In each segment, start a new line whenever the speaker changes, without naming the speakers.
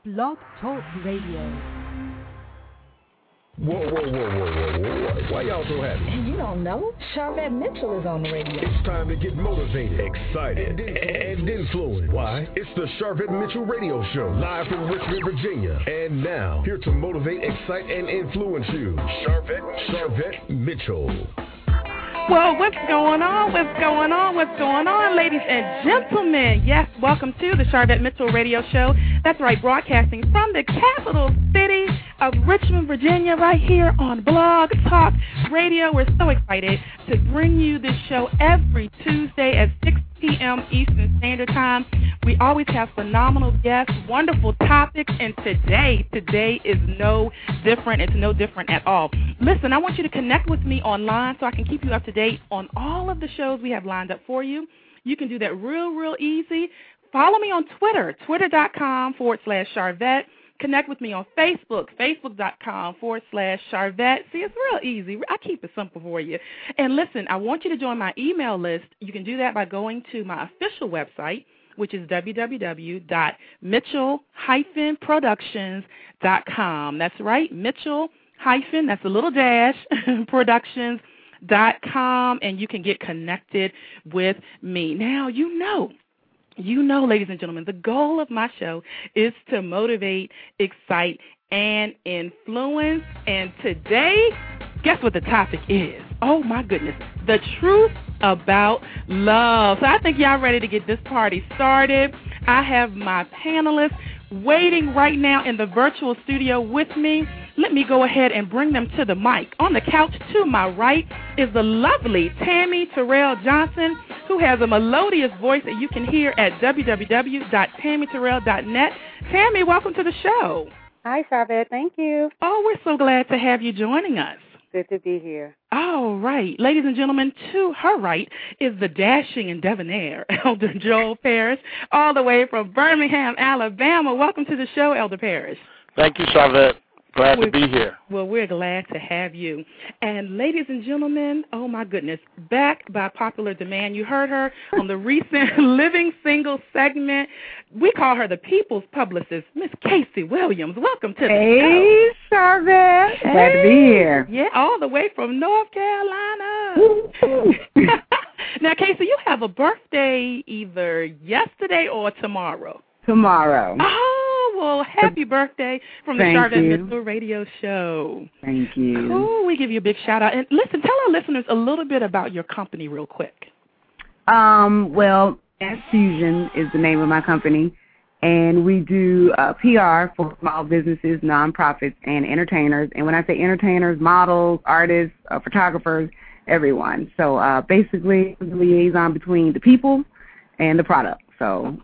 Blog Talk Radio.
Whoa. Why y'all so happy?
You don't know? Sharvette Mitchell is on the radio.
It's time to get motivated, excited, and influenced. Why? It's the Sharvette Mitchell Radio Show, live from Richmond, Virginia. And now, here to motivate, excite, and influence you, Sharvette Mitchell.
Well, what's going on, ladies and gentlemen? Yes, welcome to the Sharvette Mitchell Radio Show. That's right, broadcasting from the capital city of Richmond, Virginia, right here on Blog Talk Radio. We're so excited to bring you this show every Tuesday at 6 p.m. Eastern Standard Time. We always have phenomenal guests, wonderful topics, and today is no different. It's no different at all. Listen, I want you to connect with me online so I can keep you up to date on all of the shows we have lined up for you. You can do that real easy. Follow me on Twitter, twitter.com/Sharvette. Connect with me on Facebook, facebook.com/Sharvette. See, it's real easy. I keep it simple for you. And listen, I want you to join my email list. You can do that by going to my official website, which is www.mitchell-productions.com. That's right, Mitchell- that's a little dash, productions.com, and you can get connected with me. Now, you know, ladies and gentlemen, the goal of my show is to motivate, excite, and influence. And today, guess what the topic is? Oh, my goodness. The truth about love. So I think y'all ready to get this party started. I have my panelists waiting right now in the virtual studio with me. Let me go ahead and bring them to the mic. On the couch to my right is the lovely Tammy Terrell Johnson, who has a melodious voice that you can hear at www.tammyterrell.net. Tammy, welcome to the show.
Hi, Sharvette. Thank you.
Oh, we're so glad to have you joining us.
Good to be here.
All right. Ladies and gentlemen, to her right is the dashing and debonair Elder Joel Parrish, all the way from Birmingham, Alabama. Welcome to the show, Elder Parrish.
Thank you, Sharvette. Glad to be here.
Well, we're glad to have you. And ladies and gentlemen, oh my goodness, back by popular demand, you heard her on the recent Living Single segment. We call her the People's Publicist, Miss Casey Williams. Welcome to the show.
Hey, Sharvette. Glad to be here.
Yeah, all the way from North Carolina. Now, Casey, you have a birthday either yesterday or tomorrow.
Tomorrow.
Oh, well, happy birthday from the Sharvette Mitchell Radio Show.
Thank you.
Cool. We give you a big shout out. And listen, tell our listeners a little bit about your company real quick.
Well, S Fusion is the name of my company, and we do PR for small businesses, nonprofits, and entertainers. And when I say entertainers, models, artists, photographers, everyone. So basically, the liaison between the people and the product. So,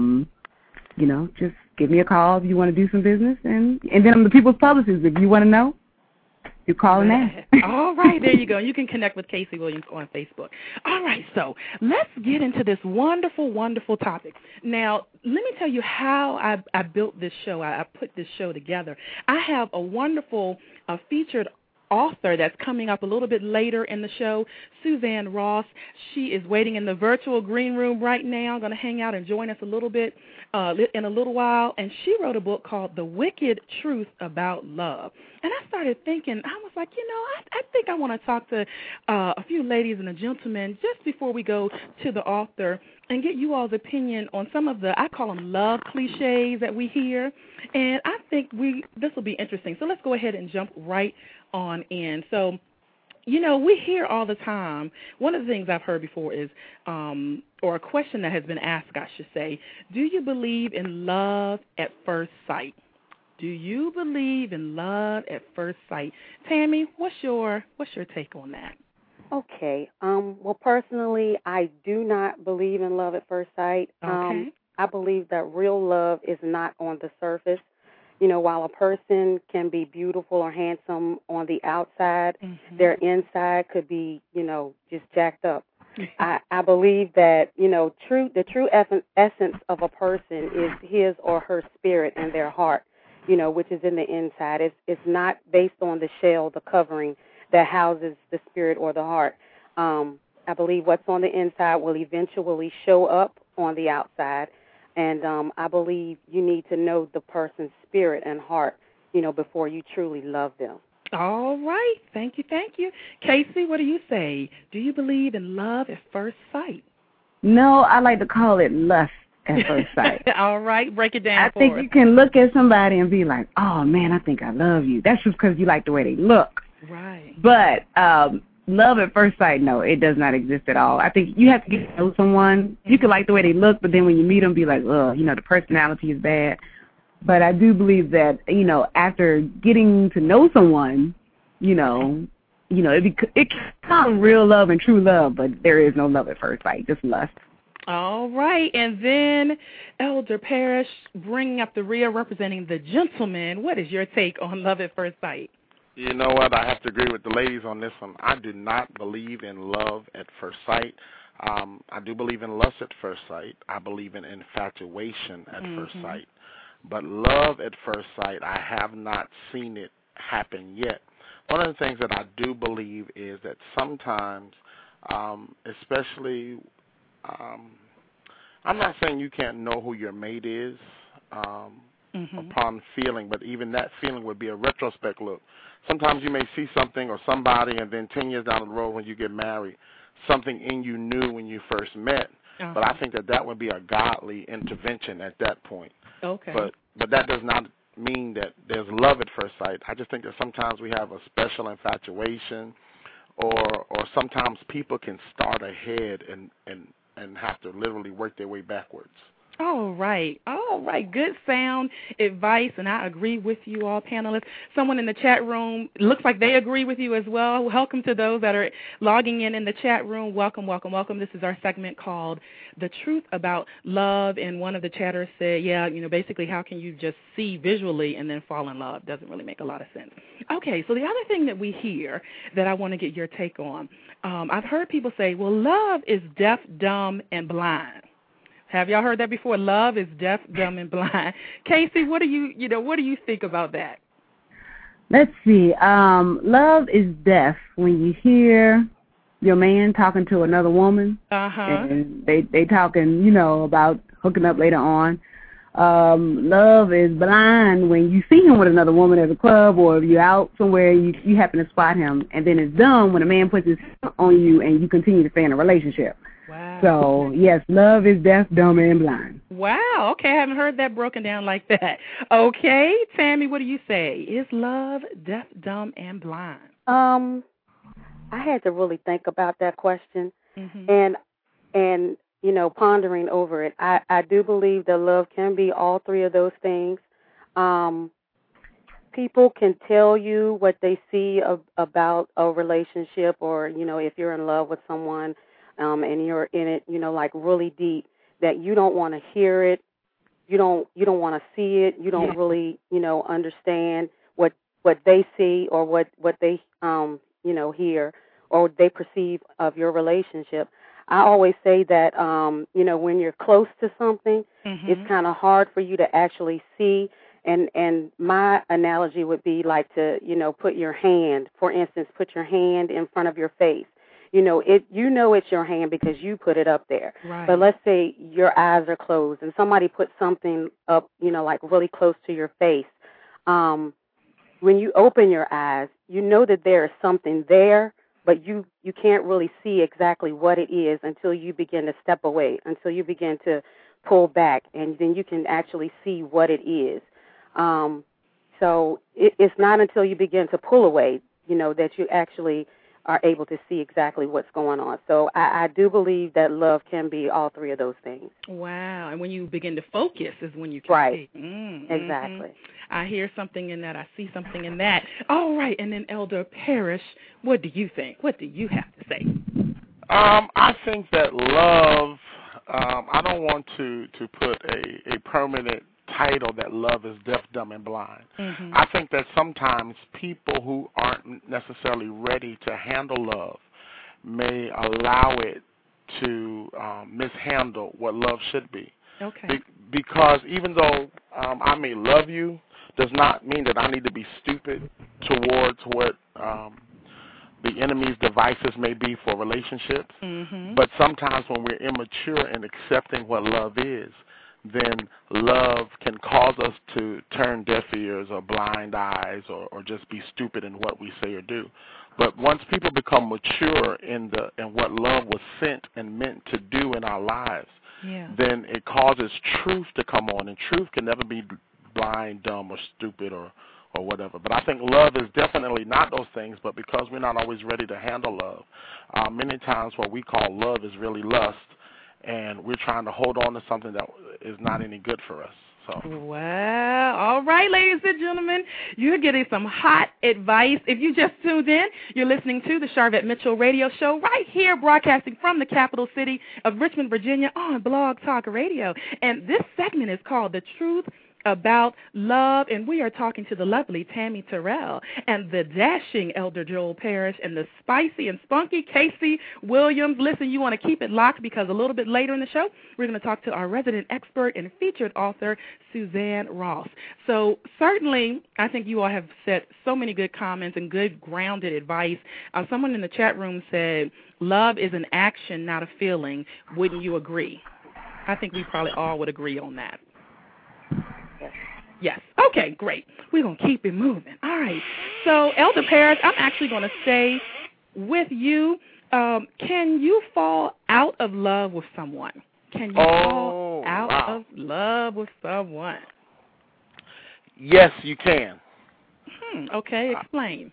just give me a call if you want to do some business. And then I'm the People's Publicist. If you want to know, you call and ask.
All right, there you go. You can connect with Casey Williams on Facebook. All right, so let's get into this wonderful, wonderful topic. Now, let me tell you how I built this show. I put this show together. I have a wonderful featured author that's coming up a little bit later in the show, Suzanne Ross. She is waiting in the virtual green room right now, going to hang out and join us a little bit in a little while. And she wrote a book called The Wicked Truth About Love. And I started thinking, I was like, I think I want to talk to a few ladies and a gentleman just before we go to the author and get you all's opinion on some of the, I call them love cliches that we hear. And I think this will be interesting. So let's go ahead and jump right on in. So, we hear all the time, one of the things I've heard before is, or a question that has been asked, I should say, do you believe in love at first sight? Do you believe in love at first sight? Tammy, what's your take on that?
Okay. Well, personally, I do not believe in love at first sight.
Okay.
I believe that real love is not on the surface. While a person can be beautiful or handsome on the outside, their inside could be, just jacked up. I believe that, the true essence of a person is his or her spirit and their heart, which is in the inside. It's not based on the shell, the covering that houses the spirit or the heart. I believe what's on the inside will eventually show up on the outside. And I believe you need to know the person's spirit and heart, before you truly love them.
All right. Thank you. Casey, what do you say? Do you believe in love at first sight?
No, I like to call it lust at first sight.
All right. Break it down for us.
I think you can look at somebody and be like, oh, man, I think I love you. That's just because you like the way they look.
Right.
But love at first sight, no, it does not exist at all. I think you have to get to know someone. You can like the way they look, but then when you meet them, be like, the personality is bad. But I do believe that, after getting to know someone, it can become real love and true love, but there is no love at first sight, just lust.
All right. And then Elder Parrish, bringing up the rear, representing the gentleman. What is your take on love at first sight?
You know what? I have to agree with the ladies on this one. I do not believe in love at first sight. I do believe in lust at first sight. I believe in infatuation at first sight. But love at first sight, I have not seen it happen yet. One of the things that I do believe is that sometimes, especially, I'm not saying you can't know who your mate is upon feeling, but even that feeling would be a retrospect look. Sometimes you may see something or somebody, and then 10 years down the road when you get married, something in you knew when you first met. But I think that would be a godly intervention at that point.
Okay.
But that does not mean that there's love at first sight. I just think that sometimes we have a special infatuation, or sometimes people can start ahead and have to literally work their way backwards.
All right. Good sound advice, and I agree with you all, panelists. Someone in the chat room, looks like they agree with you as well. Welcome to those that are logging in the chat room. Welcome. This is our segment called The Truth About Love, and one of the chatters said, basically how can you just see visually and then fall in love? Doesn't really make a lot of sense. Okay, so the other thing that we hear that I want to get your take on, I've heard people say, well, love is deaf, dumb, and blind. Have y'all heard that before? Love is deaf, dumb, and blind. Casey, what do you think about that?
Let's see. Love is deaf when you hear your man talking to another woman. And they talking, about hooking up later on. Love is blind when you see him with another woman at a club, or if you're out somewhere, you happen to spot him. And then it's dumb when a man puts his hand on you and you continue to stay in a relationship.
Wow.
So, yes, love is deaf, dumb, and blind.
Wow. Okay, I haven't heard that broken down like that. Okay, Tammy, what do you say? Is love deaf, dumb, and blind?
I had to really think about that question, and pondering over it. I do believe that love can be all three of those things. People can tell you what they see about a relationship, or if you're in love with someone. And you're in it, like really deep, that you don't want to hear it, you don't want to see it, you don't really, understand what they see or what they, hear or they perceive of your relationship. I always say that, when you're close to something, it's kind of hard for you to actually see. And my analogy would be like to, put your hand, for instance, put your hand in front of your face. It's your hand because you put it up there.
Right.
But let's say your eyes are closed and somebody puts something up, like really close to your face. When you open your eyes, you know that there is something there, but you can't really see exactly what it is until you begin to step away, until you begin to pull back, and then you can actually see what it is. So it's not until you begin to pull away, that you actually are able to see exactly what's going on. So I do believe that love can be all three of those things.
Wow. And when you begin to focus is when you can see.
Exactly.
I hear something in that. I see something in that. All right. And then Elder Parrish, what do you think? What do you have to say?
I think that love, I don't want to put a permanent title that love is deaf, dumb, and blind. I think that sometimes people who aren't necessarily ready to handle love may allow it to mishandle what love should be.
Okay.
Because even though I may love you, does not mean that I need to be stupid towards what the enemy's devices may be for relationships. But sometimes when we're immature in accepting what love is, then love can cause us to turn deaf ears or blind eyes or just be stupid in what we say or do. But once people become mature in what love was sent and meant to do in our lives, then it causes truth to come on, and truth can never be blind, dumb, or stupid or whatever. But I think love is definitely not those things, but because we're not always ready to handle love, many times what we call love is really lust, and we're trying to hold on to something that is not any good for us. So.
Well, all right, ladies and gentlemen, you're getting some hot advice. If you just tuned in, you're listening to the Sharvette Mitchell Radio Show right here, broadcasting from the capital city of Richmond, Virginia, on Blog Talk Radio. And this segment is called The Truth About Love, and we are talking to the lovely Tammy Terrell and the dashing Elder Joel Parrish and the spicy and spunky Casey Williams. Listen, you want to keep it locked because a little bit later in the show, we're going to talk to our resident expert and featured author, Suzanne Ross. So certainly, I think you all have said so many good comments and good grounded advice. Someone in the chat room said, love is an action, not a feeling. Wouldn't you agree? I think we probably all would agree on that. Yes. Okay, great. We're going to keep it moving. All right. So, Elder Parrish, I'm actually going to stay with you. Can you fall out of love with someone? Can you fall out of love with someone?
Yes, you can.
Okay, explain.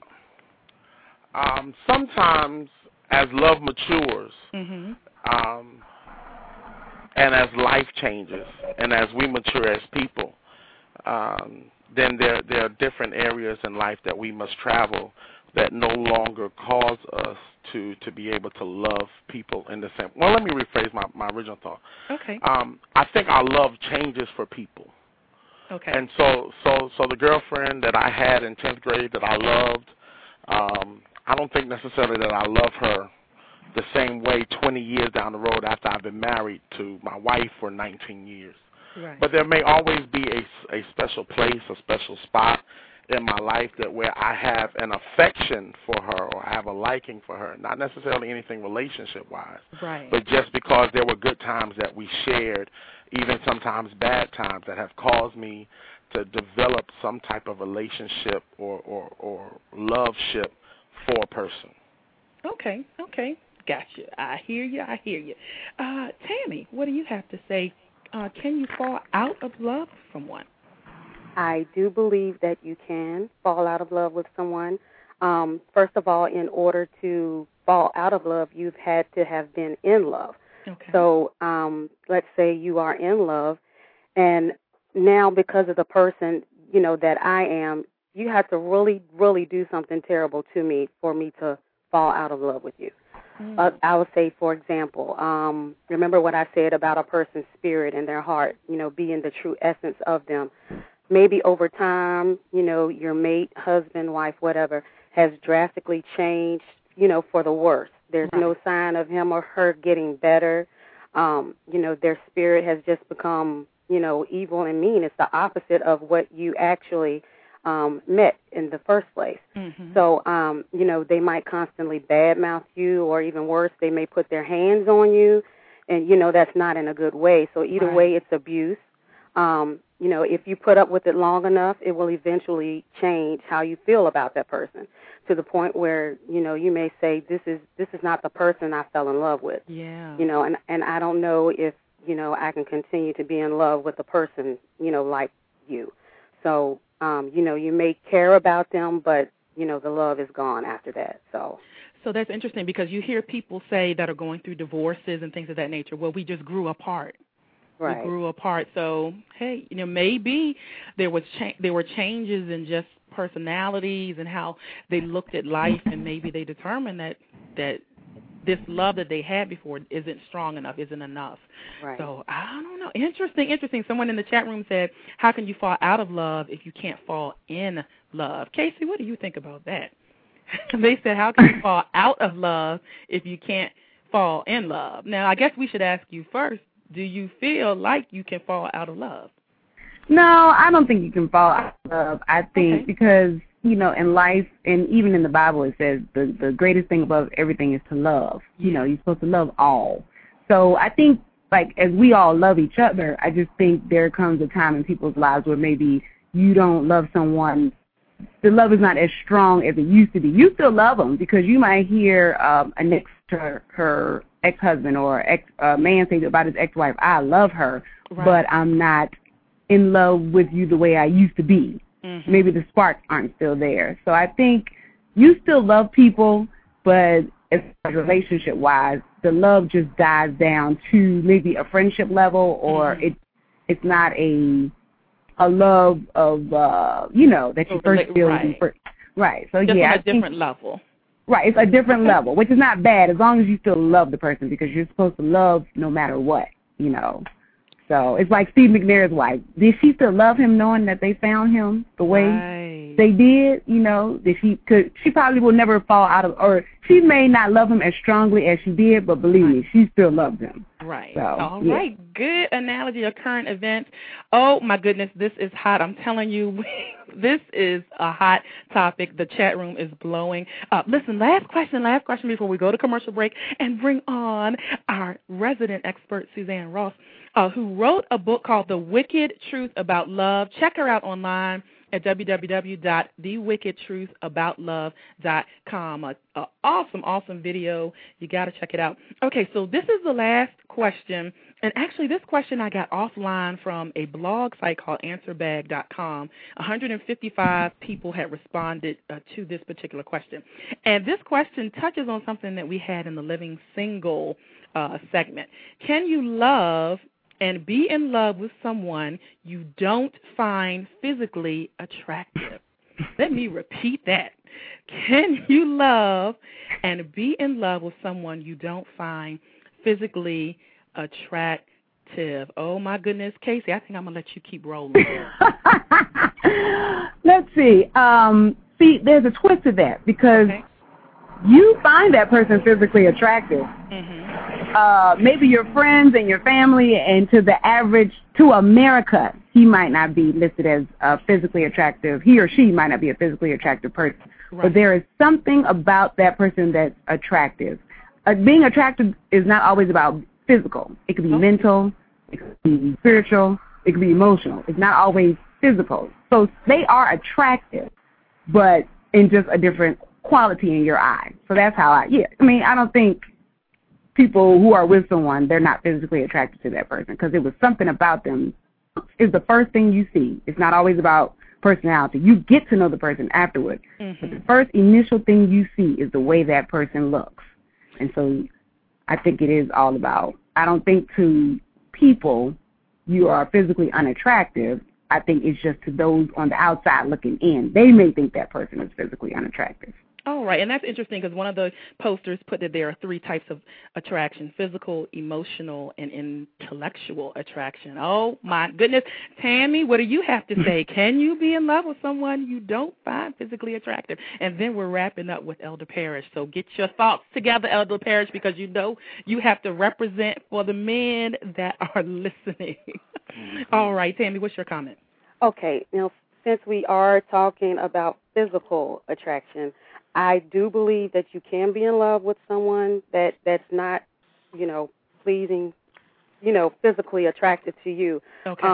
Sometimes as love matures, and as life changes, and as we mature as people, then there are different areas in life that we must travel that no longer cause us to be able to love people in the same. Well, let me rephrase my original thought.
Okay.
I think our love changes for people.
Okay.
And so the girlfriend that I had in 10th grade that I loved, I don't think necessarily that I love her the same way 20 years down the road after I've been married to my wife for 19 years.
Right.
But there may always be a special place, a special spot in my life that where I have an affection for her or I have a liking for her, not necessarily anything relationship-wise,
right,
but just because there were good times that we shared, even sometimes bad times that have caused me to develop some type of relationship or love-ship for a person.
Okay. Gotcha. I hear you. Tammy, what do you have to say? Can you fall out of love with someone?
I do believe that you can fall out of love with someone. First of all, in order to fall out of love, you've had to have been in love.
Okay.
So let's say you are in love, and now because of the person, that I am, you have to really, really do something terrible to me for me to fall out of love with you. I would say, for example, remember what I said about a person's spirit and their heart, being the true essence of them. Maybe over time, your mate, husband, wife, whatever, has drastically changed, for the worse. There's no sign of him or her getting better. Their spirit has just become, evil and mean. It's the opposite of what you actually met in the first place. So, they might constantly badmouth you, or even worse, they may put their hands on you, and, that's not in a good way. So either way, it's abuse. If you put up with it long enough, it will eventually change how you feel about that person, to the point where, you may say, this is not the person I fell in love with.
Yeah.
And I don't know if, I can continue to be in love with a person, like you. So, you may care about them, but, the love is gone after that. So
that's interesting, because you hear people say that are going through divorces and things of that nature, well, we just grew apart.
Right.
We grew apart. So, hey, maybe there were changes in just personalities and how they looked at life, and maybe they determined that this love that they had before isn't strong enough, isn't enough.
Right.
So, I don't know. Interesting. Someone in the chat room said, how can you fall out of love if you can't fall in love? Casey, what do you think about that? They said, how can you fall out of love if you can't fall in love? Now, I guess we should ask you first, do you feel like you can fall out of love?
No, I don't think you can fall out of love. I think because, in life and even in the Bible it says the greatest thing above everything is to love. You're supposed to love all. So I think like, as we all love each other, I just think there comes a time in people's lives where maybe you don't love someone. The love is not as strong as it used to be. You still love them because you might hear her ex-husband or man say about his ex-wife, I love her, right, but I'm not in love with you the way I used to be. Mm-hmm. Maybe the sparks aren't still there. So I think you still love people, but as relationship-wise, the love just dies down to maybe a friendship level, or mm-hmm. it's not a love of, that you first feel.
Right.
Right. So,
just
yeah.
on a different level.
Right. It's a different level, which is not bad as long as you still love the person, because you're supposed to love no matter what, So it's like Steve McNair's wife. Did she still love him knowing that they found him the way they did? She probably will never fall out of, or she may not love him as strongly as she did, but believe me, she still loves him.
Right.
So,
all right. Good analogy of current events. Oh, my goodness, this is hot. I'm telling you, this is a hot topic. The chat room is blowing up. Listen, last question before we go to commercial break and bring on our resident expert, Suzanne Ross, who wrote a book called The Wicked Truth About Love. Check her out online at www.thewickedtruthaboutlove.com. Awesome video. You got to check it out. Okay, so this is the last question. And actually, this question I got offline from a blog site called answerbag.com. 155 people had responded to this particular question. And this question touches on something that we had in the Living Single segment. Can you love and be in love with someone you don't find physically attractive? Let me repeat that. Can you love and be in love with someone you don't find physically attractive? Oh, my goodness, Casey, I think I'm going to let you keep rolling.
Let's see. There's a twist to that, because you find that person physically attractive. Mm-hmm. Maybe your friends and your family, and to America, he might not be listed as physically attractive. He or she might not be a physically attractive person. Right. But there is something about that person that's attractive. Being attractive is not always about physical. It could be mental, it could be spiritual, it could be emotional. It's not always physical. So they are attractive, but in just a different quality in your eye. So that's how I don't think people who are with someone, they're not physically attracted to that person, because it was something about them. Is the first thing you see. It's not always about personality. You get to know the person afterwards. Mm-hmm. But the first initial thing you see is the way that person looks. And so I think it is all about, I don't think to people you are physically unattractive. I think it's just to those on the outside looking in. They may think that person is physically unattractive.
All right, and that's interesting, because one of the posters put that there are 3 types of attraction: physical, emotional, and intellectual attraction. Oh, my goodness. Tammy, what do you have to say? Can you be in love with someone you don't find physically attractive? And then we're wrapping up with Elder Parrish. So get your thoughts together, Elder Parrish, because you know you have to represent for the men that are listening. All right, Tammy, what's your comment?
Okay, since we are talking about physical attraction, I do believe that you can be in love with someone that's not, pleasing, physically attracted to you. Okay.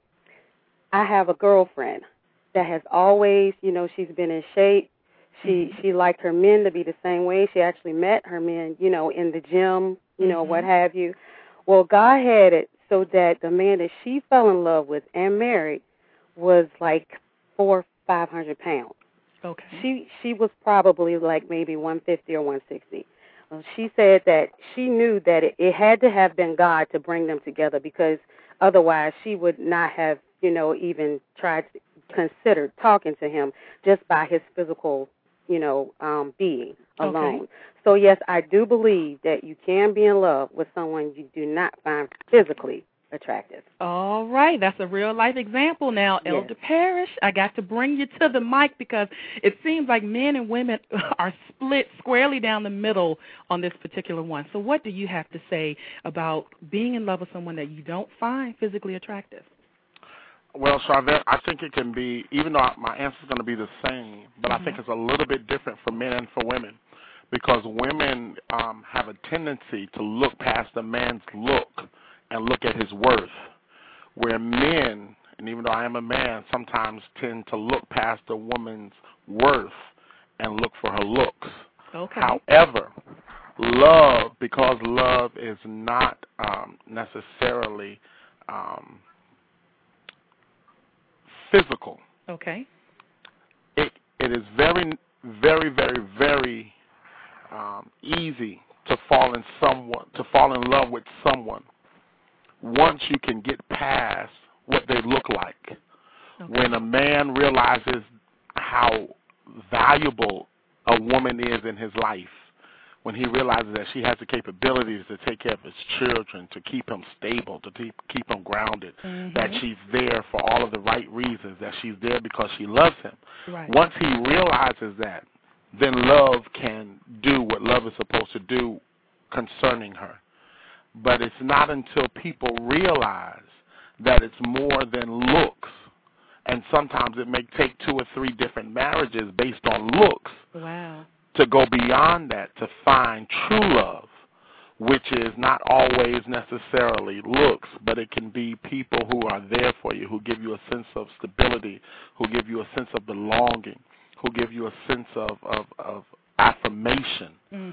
I have a girlfriend that has always, she's been in shape. She liked her men to be the same way. She actually met her men, in the gym, what have you. Well, God had it so that the man that she fell in love with and married was like 400 or 500 pounds. Okay. She was probably like maybe 150 or 160. She said that she knew that it had to have been God to bring them together, because otherwise she would not have, even tried to consider talking to him just by his physical, being alone. Okay. So, yes, I do believe that you can be in love with someone you do not find physically attractive.
All right. That's a real-life example. Now, yes. Elder Parrish, I got to bring you to the mic, because it seems like men and women are split squarely down the middle on this particular one. So what do you have to say about being in love with someone that you don't find physically attractive?
Well, Charvette, I think it can be, even though my answer is going to be the same, but I think it's a little bit different for men and for women, because women have a tendency to look past the man's look and look at his worth, where men, and even though I am a man, sometimes tend to look past a woman's worth and look for her looks.
Okay.
However, love, because love is not necessarily physical.
Okay.
It is very, very, very, very easy to fall in love with someone once you can get past what they look like. Okay. When a man realizes how valuable a woman is in his life, when he realizes that she has the capabilities to take care of his children, to keep him stable, to keep him grounded, that she's there for all of the right reasons, that she's there because she loves him.
Right.
Once he realizes that, then love can do what love is supposed to do concerning her. But it's not until people realize that it's more than looks, and sometimes it may take 2 or 3 different marriages based on looks.
Wow.
To go beyond that, to find true love, which is not always necessarily looks, but it can be people who are there for you, who give you a sense of stability, who give you a sense of belonging, who give you a sense of affirmation,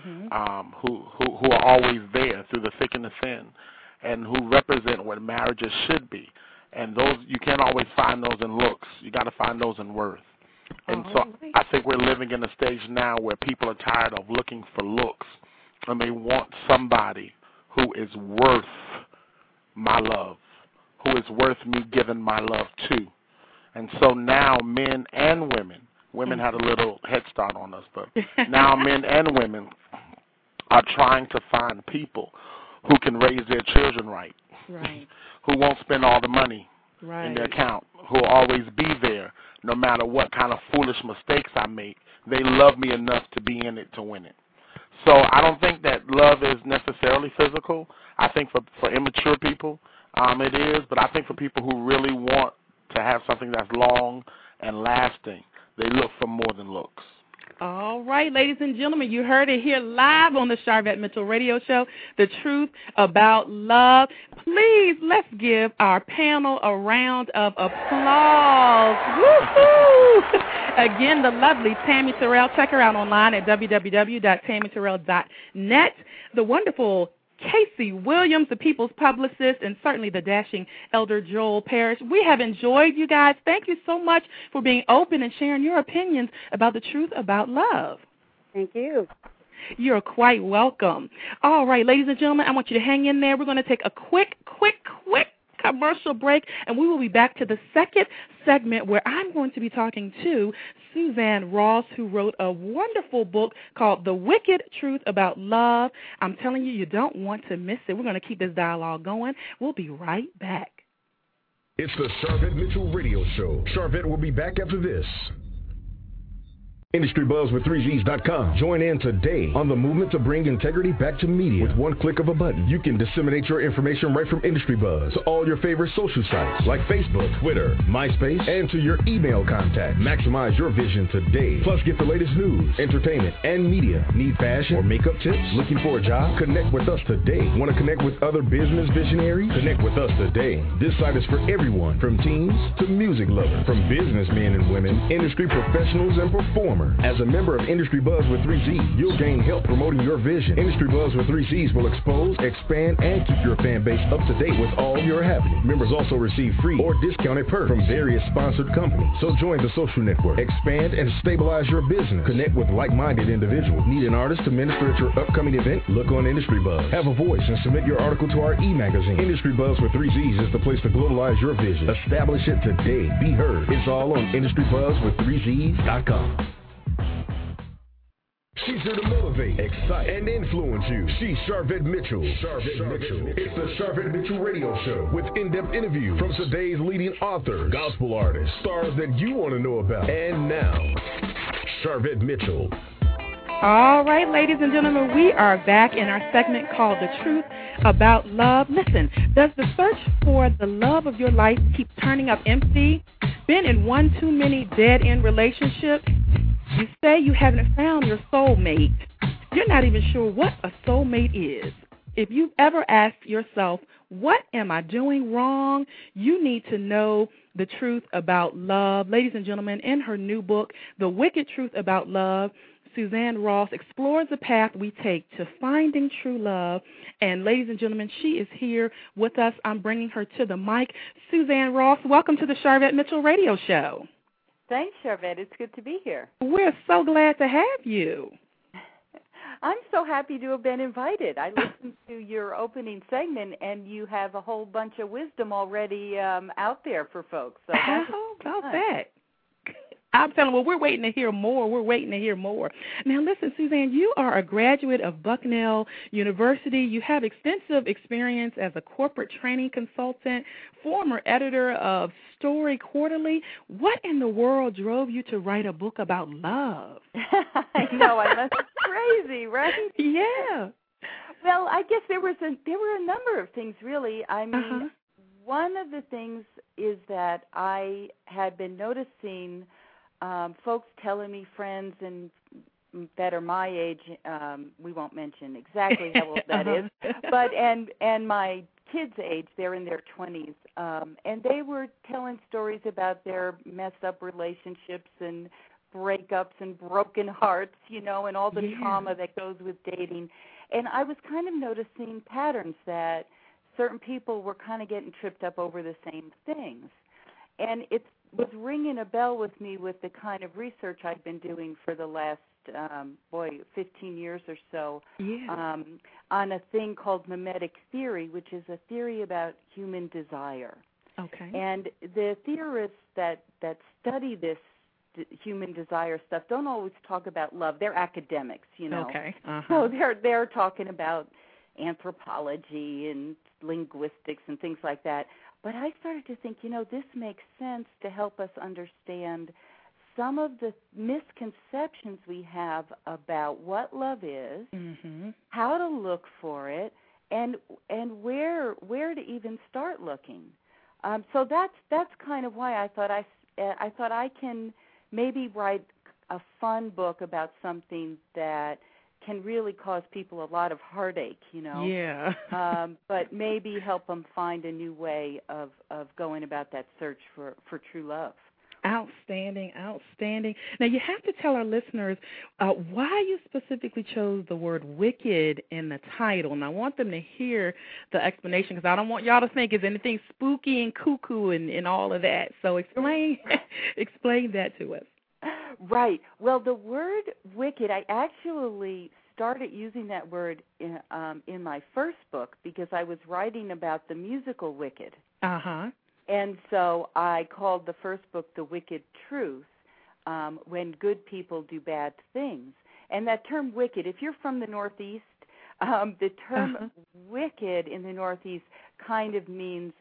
who are always there through the thick and the thin, and who represent what marriages should be. And those, you can't always find those in looks. You got to find those in worth. And so I think we're living in a stage now where people are tired of looking for looks, and they want somebody who is worth my love, who is worth me giving my love to. And so now men and women had a little head start on us, but now men and women are trying to find people who can raise their children right, who won't spend all the money in their account, who will always be there no matter what kind of foolish mistakes I make. They love me enough to be in it to win it. So I don't think that love is necessarily physical. I think for immature people it is, but I think for people who really want to have something that's long and lasting, they look for more than looks.
All right, ladies and gentlemen, you heard it here live on the Sharvette Mitchell Radio Show, The Truth About Love. Please, let's give our panel a round of applause. Woo-hoo! Again, the lovely Tammy Terrell. Check her out online at www.tammyterrell.net. The wonderful Casey Williams, the People's Publicist, and certainly the dashing Elder Joel Parrish. We have enjoyed you guys. Thank you so much for being open and sharing your opinions about the truth about love.
Thank you.
You're quite welcome. All right, ladies and gentlemen, I want you to hang in there. We're going to take a quick commercial break, and we will be back to the second segment where I'm going to be talking to Suzanne Ross, who wrote a wonderful book called The Wicked Truth About Love. I'm telling you, you don't want to miss it. We're going to keep this dialogue going. We'll be right back.
It's the Sharvette Mitchell Radio Show. Sharvette will be back after this. IndustryBuzz with 3Gs.com. Join in today on the movement to bring integrity back to media. With one click of a button, you can disseminate your information right from IndustryBuzz to all your favorite social sites like Facebook, Twitter, MySpace, and to your email contact. Maximize your vision today. Plus, get the latest news, entertainment, and media. Need fashion or makeup tips? Looking for a job? Connect with us today. Want to connect with other business visionaries? Connect with us today. This site is for everyone, from teens to music lovers, from businessmen and women, industry professionals, and performers. As a member of Industry Buzz with 3Zs, you'll gain help promoting your vision. Industry Buzz with 3Zs will expose, expand, and keep your fan base up to date with all your happenings. Members also receive free or discounted perks from various sponsored companies. So join the social network, expand, and stabilize your business. Connect with like-minded individuals. Need an artist to minister at your upcoming event? Look on Industry Buzz. Have a voice and submit your article to our e-magazine. Industry Buzz with 3Zs is the place to globalize your vision. Establish it today. Be heard. It's all on IndustryBuzzWith3Zs.com. She's here to motivate, excite, and influence you. She's Sharvette Mitchell. Sharvette Mitchell. It's the Sharvette Mitchell Radio Show with in-depth interviews from today's leading authors, gospel artists, stars that you want to know about. And now, Sharvette Mitchell.
All right, ladies and gentlemen, we are back in our segment called The Truth About Love. Listen, does the search for the love of your life keep turning up empty? Been in one too many dead-end relationships? You say you haven't found your soulmate. You're not even sure what a soulmate is. If you've ever asked yourself What am I doing wrong? You need to know the truth about love. Ladies and gentlemen, in her new book, The Wicked Truth About Love, Suzanne Ross explores the path we take to finding true love. And ladies and gentlemen, she is here with us. I'm bringing her to the mic. Suzanne Ross, welcome to the Sharvette Mitchell Radio Show.
Thanks, Sharvette. It's good to be here.
We're so glad to have you.
I'm so happy to have been invited. I listened to your opening segment, and you have a whole bunch of wisdom already out there for folks. So
how about that? I'm telling you, well, we're waiting to hear more. We're waiting to hear more. Now, listen, Suzanne, you are a graduate of Bucknell University. You have extensive experience as a corporate training consultant, former editor of Story Quarterly. What in the world drove you to write a book about love?
I know, I must be crazy, right?
Yeah.
Well, I guess there were a number of things, really. I mean, one of the things is that I had been noticing folks telling me, friends and that are my age, we won't mention exactly how old that is, but and my kids' age, they're in their 20s, and they were telling stories about their messed up relationships and breakups and broken hearts, you know, and all the trauma that goes with dating. And I was kind of noticing patterns that certain people were kind of getting tripped up over the same things. And it was ringing a bell with me with the kind of research I've been doing for the last, 15 years or so, on a thing called mimetic theory, which is a theory about human desire.
Okay.
And the theorists that study this human desire stuff don't always talk about love. They're academics, you know.
Okay.
So they're talking about anthropology and linguistics and things like that. But I started to think, you know, this makes sense to help us understand some of the misconceptions we have about what love is, how to look for it, and where to even start looking. So that's kind of why I thought I can maybe write a fun book about something that can really cause people a lot of heartache, you know.
Yeah.
But maybe help them find a new way of going about that search for true love.
Outstanding. Now, you have to tell our listeners why you specifically chose the word wicked in the title. And I want them to hear the explanation because I don't want y'all to think it's anything spooky and cuckoo and all of that. So explain that to us.
Right. Well, the word wicked, I actually started using that word in my first book because I was writing about the musical Wicked. And so I called the first book The Wicked Truth, When Good People Do Bad Things. And that term wicked, if you're from the Northeast, the term wicked in the Northeast kind of means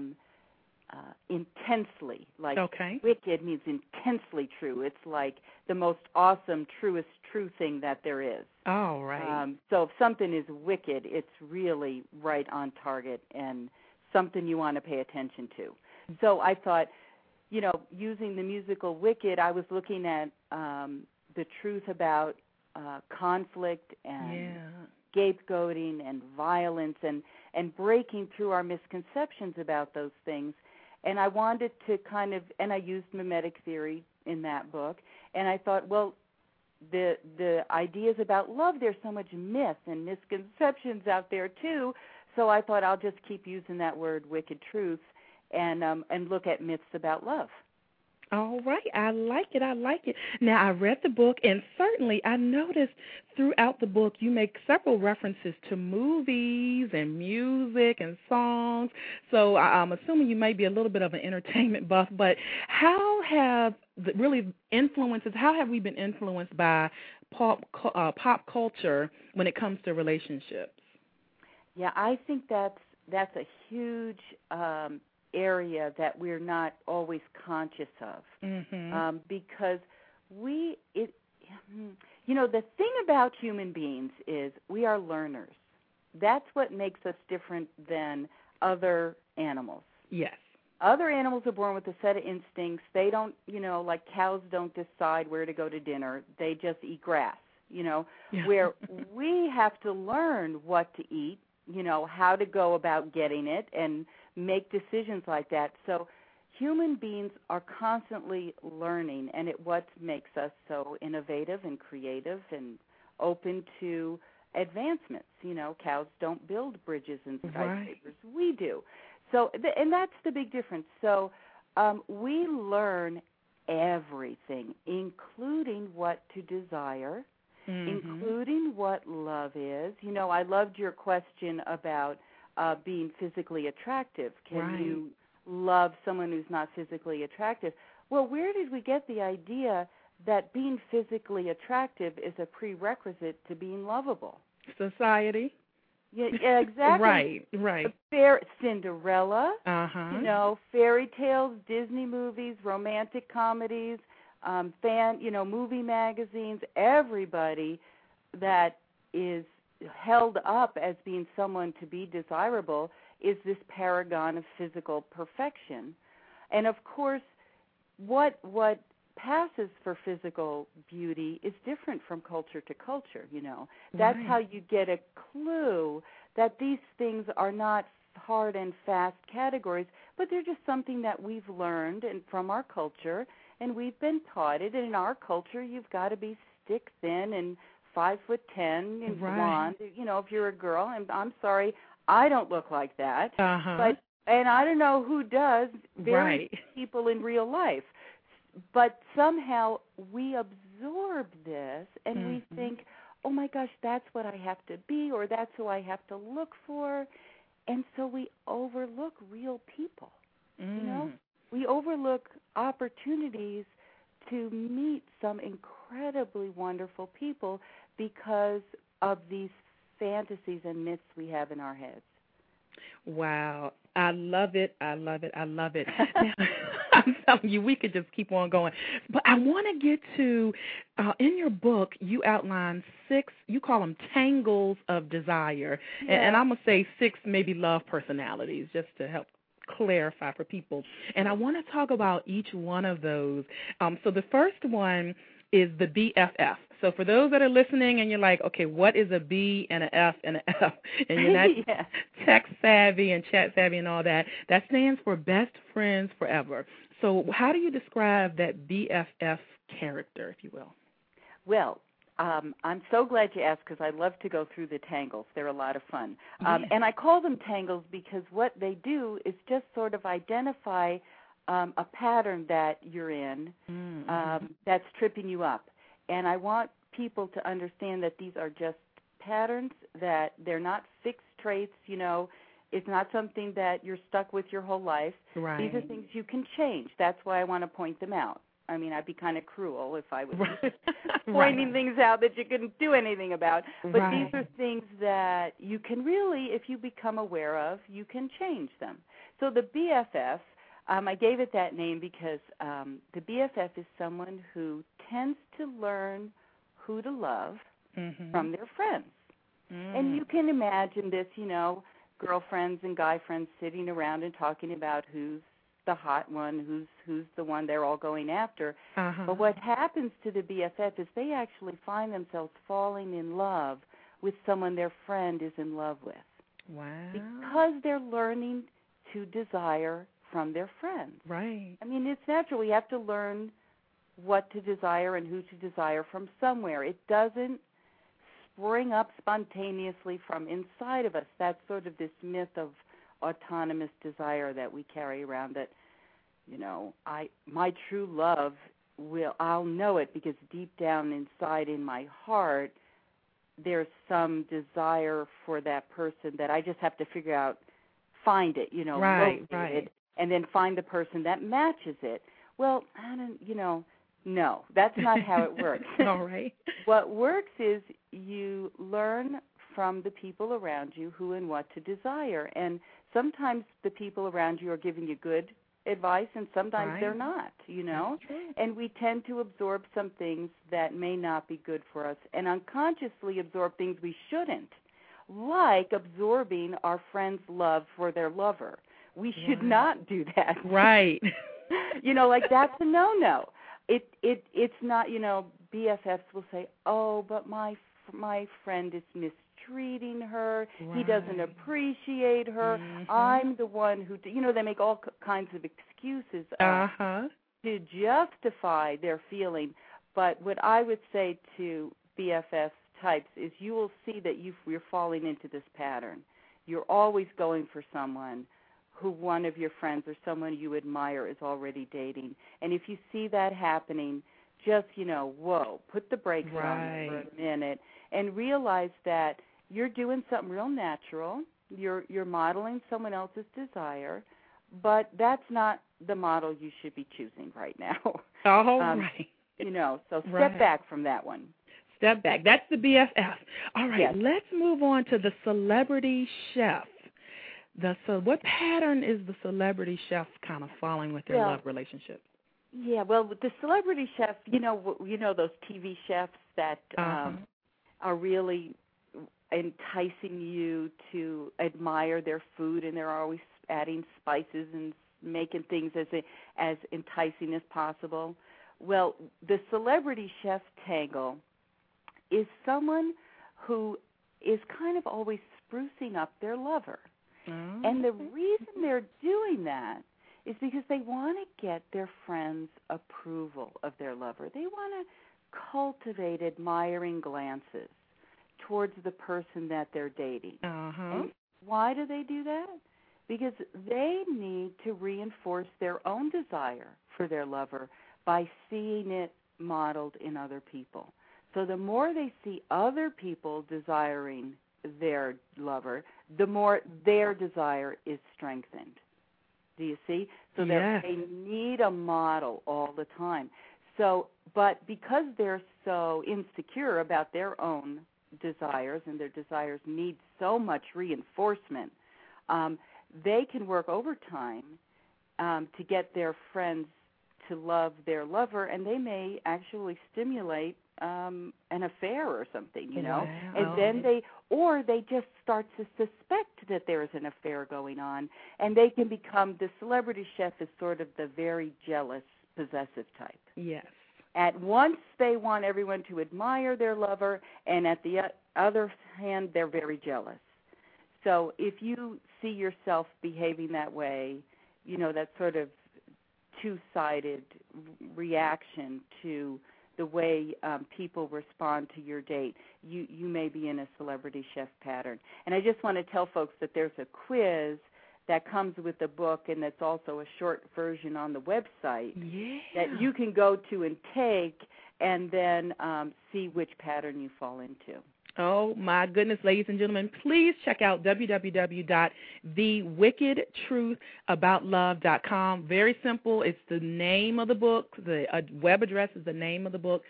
intensely. Like wicked means intensely true. It's like the most awesome, truest true thing that there is.
Oh, right.
So if something is wicked, it's really right on target and something you want to pay attention to. So I thought, you know, using the musical Wicked, I was looking at the truth about conflict and scapegoating and violence and breaking through our misconceptions about those things. And I wanted to kind of, and I used mimetic theory in that book, and I thought, well, the ideas about love, there's so much myth and misconceptions out there too. So I thought I'll just keep using that word, wicked truth, and look at myths about love.
All right. I like it. Now, I read the book, and certainly I noticed throughout the book you make several references to movies and music and songs. So I'm assuming you may be a little bit of an entertainment buff, but how have we been influenced by pop culture when it comes to relationships?
Yeah, I think that's a huge area that we're not always conscious of, because the thing about human beings is we are learners. That's what makes us different than other animals.
Yes.
Other animals are born with a set of instincts. They don't, like cows don't decide where to go to dinner. They just eat grass, where we have to learn what to eat how to go about getting it and make decisions like that. So human beings are constantly learning, and it what makes us so innovative and creative and open to advancements. Cows don't build bridges and skyscrapers. Right. We do. So, and that's the big difference. So we learn everything, including what to desire, including what love is. I loved your question about being physically attractive. Can you love someone who's not physically attractive? Well, where did we get the idea that being physically attractive is a prerequisite to being lovable?
Society.
Yeah, exactly.
Right.
Cinderella, fairy tales, Disney movies, romantic comedies, movie magazines. Everybody that is held up as being someone to be desirable is this paragon of physical perfection. And of course, what passes for physical beauty is different from culture to culture, That's how you get a clue that these things are not hard and fast categories, but they're just something that we've learned and from our culture, and we've been taught it. And in our culture, you've got to be stick thin and 5'10" and blonde. If you're a girl, and I'm sorry, I don't look like that. And I don't know who does. Very people in real life. But somehow we absorb this and we think, oh, my gosh, that's what I have to be, or that's who I have to look for. And so we overlook real people, We overlook opportunities to meet some incredibly wonderful people because of these fantasies and myths we have in our heads.
Wow. I love it. I'm telling you, we could just keep on going. But I want to get to, in your book, you outline 6, you call them tangles of desire. Yeah. And I'm going to say 6 maybe love personalities just to help clarify for people. And I want to talk about each one of those. So the first one is the BFF. So for those that are listening and you're like, okay, what is a B and an F and an F? And you're not tech savvy and chat savvy and all that. That stands for best friends forever. So how do you describe that BFF character, if you will?
Well, I'm so glad you asked because I love to go through the tangles. They're a lot of fun. And I call them tangles because what they do is just sort of identify a pattern that you're in that's tripping you up. And I want people to understand that these are just patterns, that they're not fixed traits, It's not something that you're stuck with your whole life.
Right.
These are things you can change. That's why I want to point them out. I mean, I'd be kind of cruel if I was pointing things out that you couldn't do anything about. But these are things that you can really, if you become aware of, you can change them. So the BFF, I gave it that name because the BFF is someone who tends to learn who to love from their friends. And you can imagine this, girlfriends and guy friends sitting around and talking about who's the hot one, who's the one they're all going after. But what happens to the BFF is they actually find themselves falling in love with someone their friend is in love with.
Wow.
Because they're learning to desire from their friends.
Right.
I mean, it's natural. We have to learn what to desire and who to desire from somewhere. It doesn't spring up spontaneously from inside of us. That's sort of this myth of autonomous desire that we carry around that, my true love I'll know it because deep down inside in my heart, there's some desire for that person that I just have to figure out, find it, locate it, and then find the person that matches it. Well, no, that's not how it works.
All right.
What works is you learn from the people around you who and what to desire. And sometimes the people around you are giving you good advice, and sometimes they're not, And we tend to absorb some things that may not be good for us and unconsciously absorb things we shouldn't, like absorbing our friend's love for their lover. We should not do that.
Right.
That's a no-no. It's not, BFFs will say, oh, but my friend is mistreated. treating her.
Right.
He doesn't appreciate her. I'm the one who, they make all kinds of excuses to justify their feeling. But what I would say to BFF types is you will see that you're falling into this pattern. You're always going for someone who one of your friends or someone you admire is already dating. And if you see that happening, just, whoa, put the brakes on it for a minute and realize that you're doing something real natural. You're modeling someone else's desire, but that's not the model you should be choosing right now.
Right.
So step back from that one.
Step back. That's the BFF. All right,
yes.
Let's move on to the celebrity chef. What pattern is the celebrity chef kind of following with their love relationship?
Yeah, well, with the celebrity chef, those TV chefs that are really enticing you to admire their food, and they're always adding spices and making things as enticing as possible. Well, the celebrity chef tangle is someone who is kind of always sprucing up their lover. And the reason they're doing that is because they want to get their friends' approval of their lover. They want to cultivate admiring glances towards the person that they're dating. And why do they do that? Because they need to reinforce their own desire for their lover by seeing it modeled in other people. So the more they see other people desiring their lover, the more their desire is strengthened. Do you see? So that they need a model all the time. So, but because they're so insecure about their own desires, and their desires need so much reinforcement, they can work overtime to get their friends to love their lover, and they may actually stimulate an affair or something, and then they just start to suspect that there is an affair going on, and they can become, the celebrity chef is sort of the very jealous, possessive type.
Yes.
At once they want everyone to admire their lover, and at the other hand, they're very jealous. So if you see yourself behaving that way, that sort of two-sided reaction to the way people respond to your date, you may be in a celebrity chef pattern. And I just want to tell folks that there's a quiz that comes with the book, and that's also a short version on the website that you can go to and take, and then see which pattern you fall into.
Oh, my goodness, ladies and gentlemen, please check out www.thewickedtruthaboutlove.com. Very simple. It's the name of the book. The web address is the name of the book,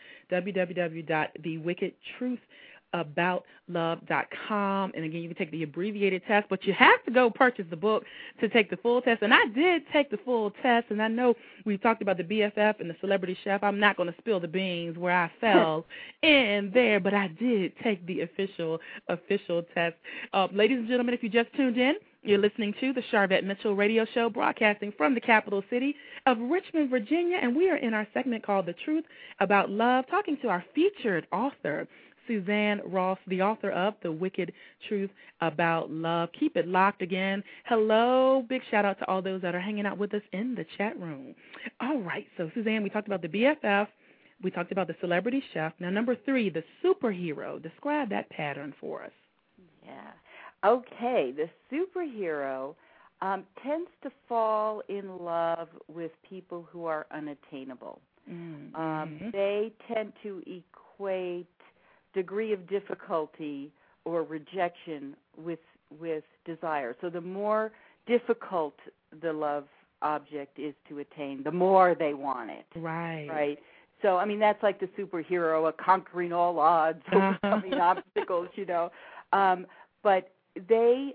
www.thewickedtruthaboutlove.com. And, again, you can take the abbreviated test, but you have to go purchase the book to take the full test. And I did take the full test, and I know we talked about the BFF and the celebrity chef. I'm not going to spill the beans where I fell in there, but I did take the official test. Ladies and gentlemen, if you just tuned in, you're listening to the Sharvette Mitchell Radio Show, broadcasting from the capital city of Richmond, Virginia, and we are in our segment called The Truth About Love, talking to our featured author, Suzanne Ross, the author of The Wicked Truth About Love. Keep it locked again. Hello. Big shout-out to all those that are hanging out with us in the chat room. All right. So, Suzanne, we talked about the BFF. We talked about the celebrity chef. Now, number 3, the superhero. Describe that pattern for us.
Yeah. Okay. The superhero tends to fall in love with people who are unattainable. They tend to equate degree of difficulty or rejection with desire. So the more difficult the love object is to attain, the more they want it. Right. So, I mean, that's like the superhero, conquering all odds, overcoming obstacles, But they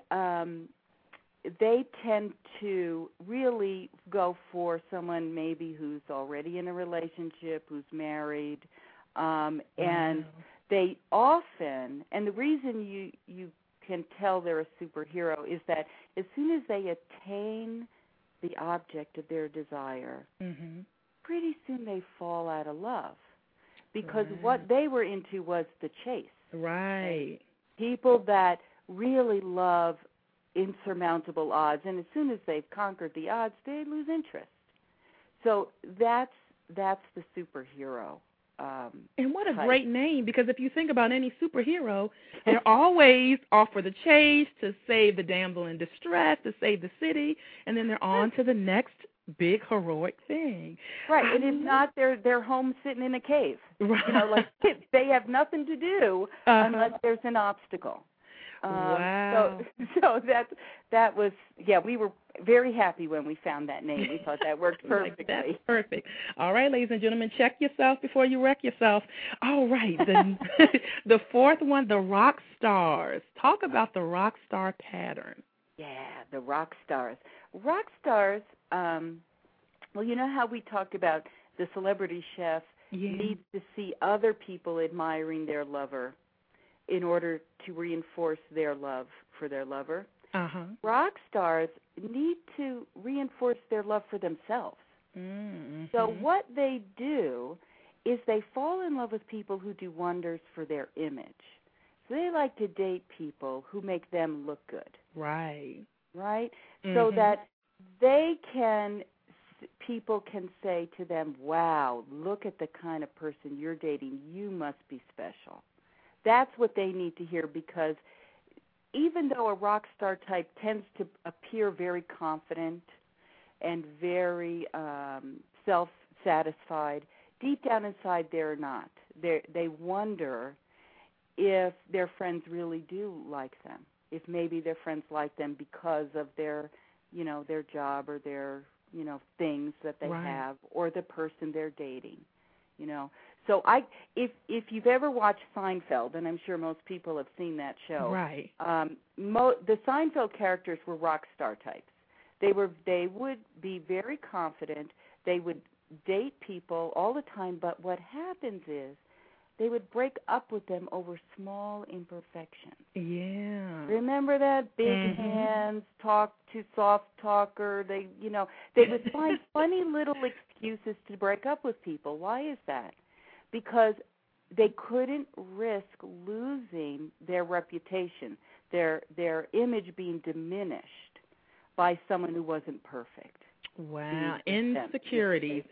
tend to really go for someone maybe who's already in a relationship, who's married, and they often, and the reason you can tell they're a superhero is that as soon as they attain the object of their desire, pretty soon they fall out of love, because what they were into was the chase.
Right.
People that really love insurmountable odds, and as soon as they've conquered the odds, they lose interest. So that's the superhero.
And what a
type.
great name, because if you think about any superhero, they're always off for the chase to save the damsel in distress, to save the city, and then they're on to the next big heroic thing.
Right, and if not, they're home sitting in a cave.
Right.
Like they have nothing to do unless there's an obstacle.
Wow.
So that was, we were very happy when we found that name. We thought that worked perfectly.
That's perfect. All right, ladies and gentlemen, check yourself before you wreck yourself. All right, the fourth one, the rock stars. Talk about the rock star pattern.
Yeah, the rock stars. Rock stars, well, you know how we talked about the celebrity chef needs to see other people admiring their lover in order to reinforce their love for their lover. Rock stars need to reinforce their love for themselves. So what they do is they fall in love with people who do wonders for their image. So they like to date people who make them look good.
Right.
So that people can say to them, wow, look at the kind of person you're dating. You must be special. That's what they need to hear, because even though a rock star type tends to appear very confident and very self-satisfied, deep down inside they're not. They wonder if their friends really do like them, if maybe their friends like them because of their job or their, things that they have, or the person they're dating, So if you've ever watched Seinfeld, and I'm sure most people have seen that show, the Seinfeld characters were rock star types. They would be very confident. They would date people all the time, but what happens is they would break up with them over small imperfections.
Yeah.
Remember that? Big hands, talk too soft talker. They would find funny little excuses to break up with people. Why is that? Because they couldn't risk losing their reputation, their image being diminished by someone who wasn't perfect.
Wow, insecurities.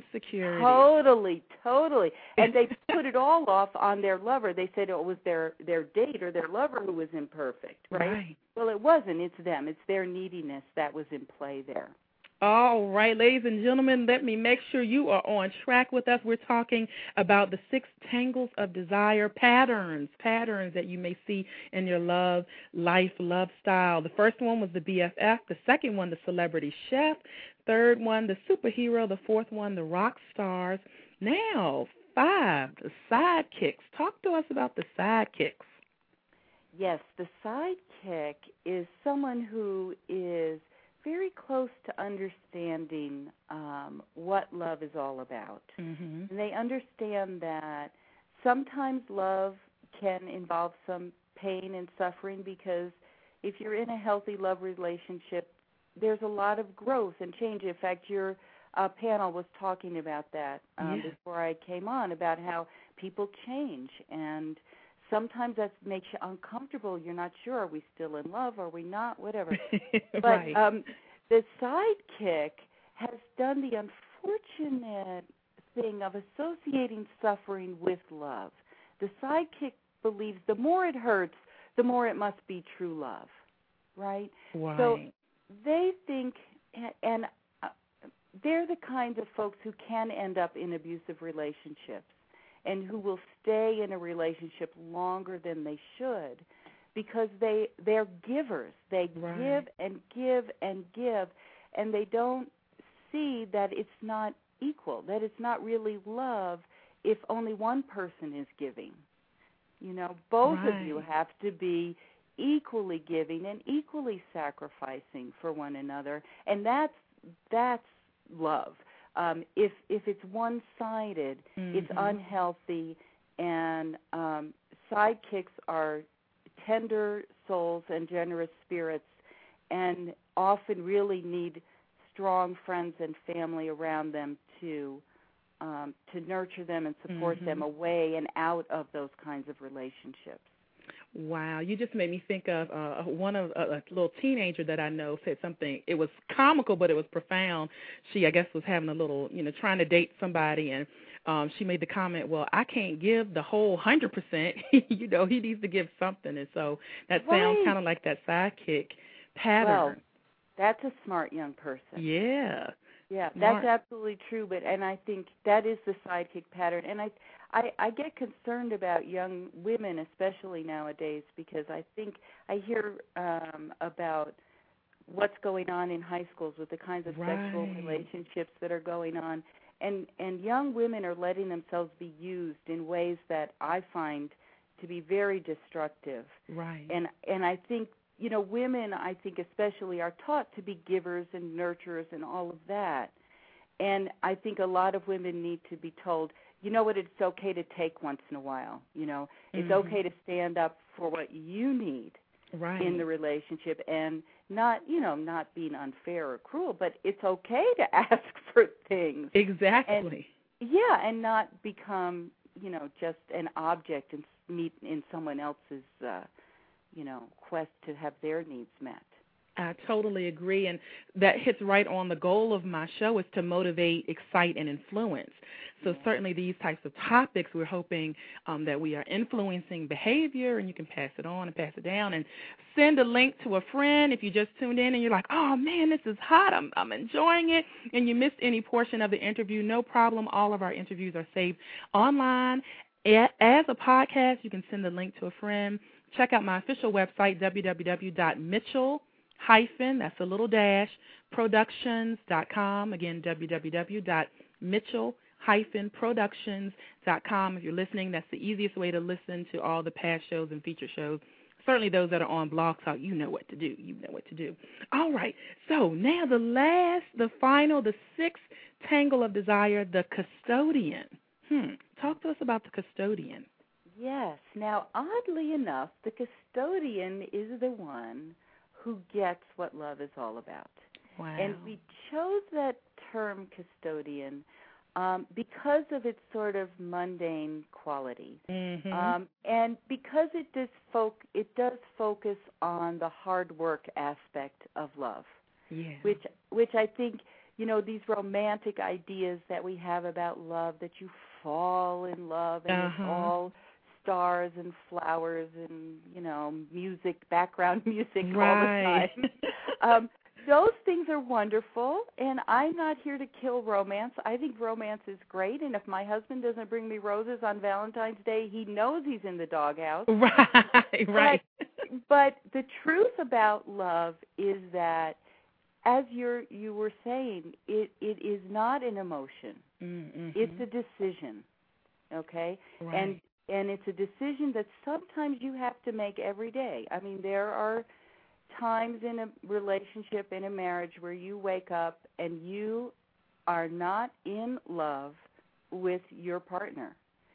Totally. And they put it all off on their lover. They said it was their date or their lover who was imperfect, right? Well, it wasn't. It's them. It's their neediness that was in play there. All right, ladies and gentlemen, let me make sure you are on track with us. We're talking about the 6 tangles of desire patterns that you may see in your love style. The first one was the BFF, the second one, the celebrity chef, third one, the superhero, the fourth one, the rock stars. Now, 5, the sidekicks. Talk to us about the sidekicks.
Yes, the sidekick is someone who is very close to understanding what love is all about. And they understand that sometimes love can involve some pain and suffering, because if you're in a healthy love relationship, there's a lot of growth and change. In fact, your panel was talking about that before I came on, about how people change, and sometimes that makes you uncomfortable. You're not sure, are we still in love, are we not, whatever. But the sidekick has done the unfortunate thing of associating suffering with love. The sidekick believes the more it hurts, the more it must be true love, right? So they think, and they're the kinds of folks who can end up in abusive relationships and who will stay in a relationship longer than they should, because they're givers. They give and give and give, and they don't see that it's not equal, that it's not really love if only one person is giving. Both of you have to be equally giving and equally sacrificing for one another, and that's love. If it's one-sided, it's unhealthy, and sidekicks are tender souls and generous spirits, and often really need strong friends and family around them to nurture them and support them away and out of those kinds of relationships.
Wow, you just made me think of one of a little teenager that I know said something. It was comical, but it was profound. She, I guess, was having a little, trying to date somebody, and she made the comment, "Well, I can't give the whole 100%. He needs to give something." And so that sounds kind of like that sidekick pattern.
Well, that's a smart young person.
Yeah.
Yeah,
Smart.
that's absolutely true. And I think that is the sidekick pattern. And I get concerned about young women, especially nowadays, because I think I hear about what's going on in high schools with the kinds of sexual relationships that are going on. And young women are letting themselves be used in ways that I find to be very destructive.
Right.
And I think, women, I think especially, are taught to be givers and nurturers and all of that. And I think a lot of women need to be told, it's okay to take once in a while. It's okay to stand up for what you need in the relationship, and not being unfair or cruel, but it's okay to ask for things.
Exactly.
And not become, just an object and meet in someone else's, quest to have their needs met.
I totally agree, and that hits right on the goal of my show, is to motivate, excite, and influence. So certainly these types of topics, we're hoping that we are influencing behavior, and you can pass it on and pass it down, and send a link to a friend if you just tuned in and you're like, oh, man, this is hot, I'm enjoying it, and you missed any portion of the interview. No problem. All of our interviews are saved online. As a podcast, you can send the link to a friend. Check out my official website, www.mitchell, that's a little dash, productions.com. Again, www.mitchell-productions.com. If you're listening, that's the easiest way to listen to all the past shows and feature shows. Certainly those that are on Blog Talk, you know what to do. All right. So now the final, the sixth tangle of desire, the custodian. Talk to us about the custodian.
Yes. Now, oddly enough, the custodian is the one who gets what love is all about.
Wow.
And we chose that term custodian because of its sort of mundane quality, and because it does focus on the hard work aspect of love, which I think, these romantic ideas that we have about love, that you fall in love and it's all stars and flowers and, music, background music all the time. Those things are wonderful, and I'm not here to kill romance. I think romance is great, and if my husband doesn't bring me roses on Valentine's Day, he knows he's in the doghouse.
Right.
But the truth about love is that, as you were saying, it is not an emotion. It's a decision, okay?
Right.
And it's a decision that sometimes you have to make every day. I mean, there are times in a relationship, in a marriage, where you wake up and you are not in love with your partner.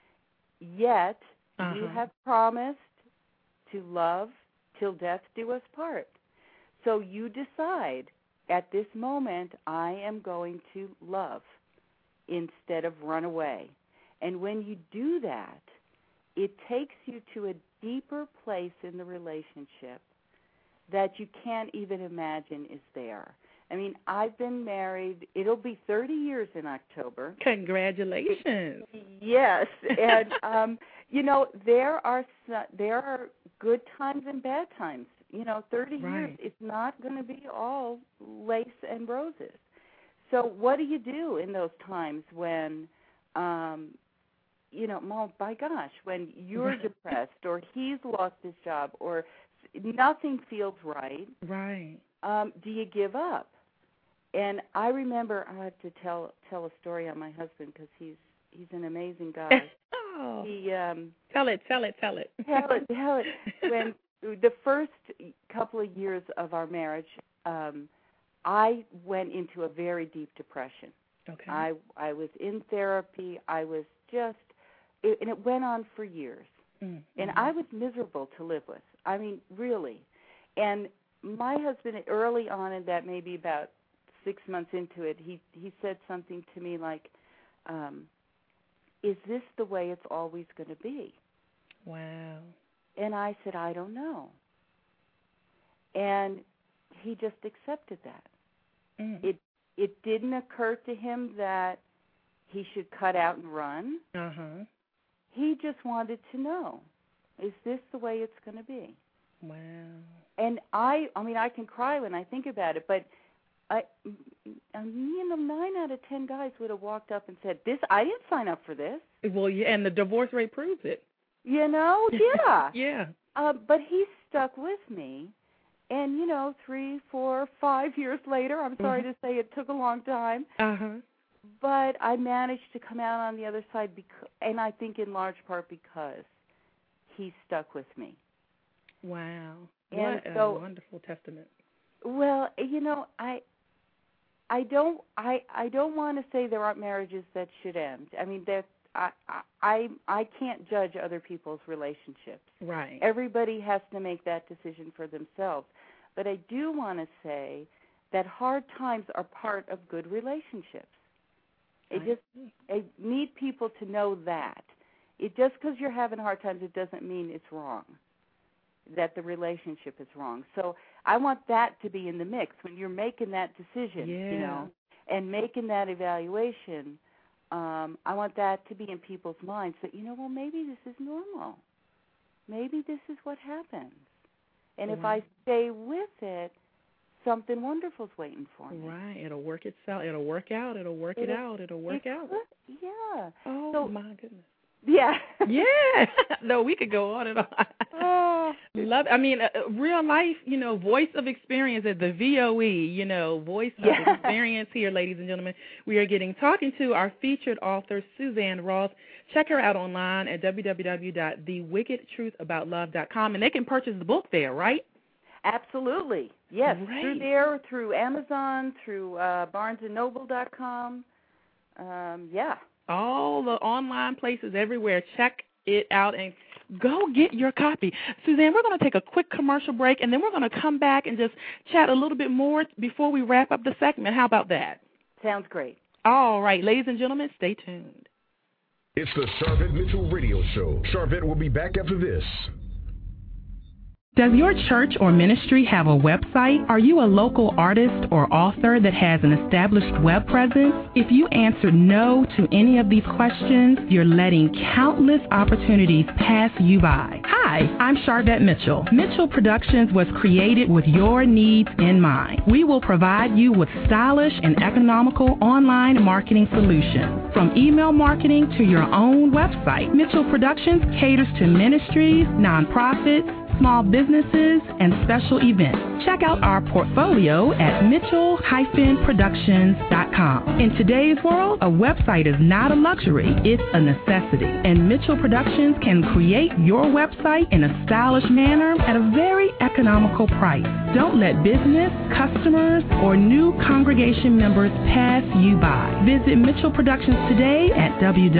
Yet, you have promised to love till death do us part. So you decide, at this moment, I am going to love instead of run away. And when you do that, it takes you to a deeper place in the relationship that you can't even imagine is there. I mean, I've been married, it'll be 30 years in October.
Congratulations.
Yes, and there are good times and bad times. 30 years, it's not going to be all lace and roses. So what do you do in those times when my gosh, when you're depressed or he's lost his job or nothing feels right?
Right.
Do you give up? And I remember, I have to tell a story on my husband because he's an amazing guy.
Tell it.
Tell it. When the first couple of years of our marriage, I went into a very deep depression.
Okay.
I was in therapy. I was and it went on for years. And I was miserable to live with. I mean, really. And my husband, early on in that, maybe about 6 months into it, he said something to me like, is this the way it's always going to be?
Wow.
And I said, I don't know. And he just accepted that. It didn't occur to him that he should cut out and run. He just wanted to know, is this the way it's going to be?
Wow.
And I mean, I can cry when I think about it, but 9 out of 10 guys would have walked up and said, I didn't sign up for this.
Well, yeah, and the divorce rate proves it.
Yeah.
Yeah.
But he stuck with me. And, 3, 4, 5 years later, I'm sorry to say it took a long time, but I managed to come out on the other side, and I think in large part because he stuck with me.
Wow.
And
what a wonderful testament.
Well, I don't want to say there aren't marriages that should end. I mean, I can't judge other people's relationships.
Right.
Everybody has to make that decision for themselves. But I do want to say that hard times are part of good relationships. I need people to know that. Just because you're having hard times, it doesn't mean it's wrong, that the relationship is wrong. So I want that to be in the mix when you're making that decision, and making that evaluation. I want that to be in people's minds that, well, maybe this is normal. Maybe this is what happens. And if I stay with it, something wonderful's waiting for me.
Right. It'll work itself. It'll work out. It'll work it out. It'll work out.
Yeah.
Oh, my goodness.
Yeah.
Yeah. No, we could go on and on. Love. I mean, real life, voice of experience at the VOE, voice of experience here, ladies and gentlemen. We are talking to our featured author, Suzanne Ross. Check her out online at www.thewickedtruthaboutlove.com, and they can purchase the book there, right?
Absolutely. Yes.
Right.
Through there, through Amazon, through BarnesandNoble.com. Yeah.
All the online places everywhere. Check it out and go get your copy. Suzanne, we're going to take a quick commercial break, and then we're going to come back and just chat a little bit more before we wrap up the segment. How about that?
Sounds great.
All right, ladies and gentlemen, stay tuned.
It's the Sharvette Mitchell Radio Show. Sharvette will be back after this.
Does your church or ministry have a website? Are you a local artist or author that has an established web presence? If you answered no to any of these questions, you're letting countless opportunities pass you by. Hi, I'm Sharvette Mitchell. Mitchell Productions was created with your needs in mind. We will provide you with stylish and economical online marketing solutions. From email marketing to your own website, Mitchell Productions caters to ministries, nonprofits, small businesses, and special events. Check out our portfolio at mitchell-productions.com. In today's world, a website is not a luxury, it's a necessity. And Mitchell Productions can create your website in a stylish manner at a very economical price. Don't let business, customers, or new congregation members pass you by. Visit Mitchell Productions today at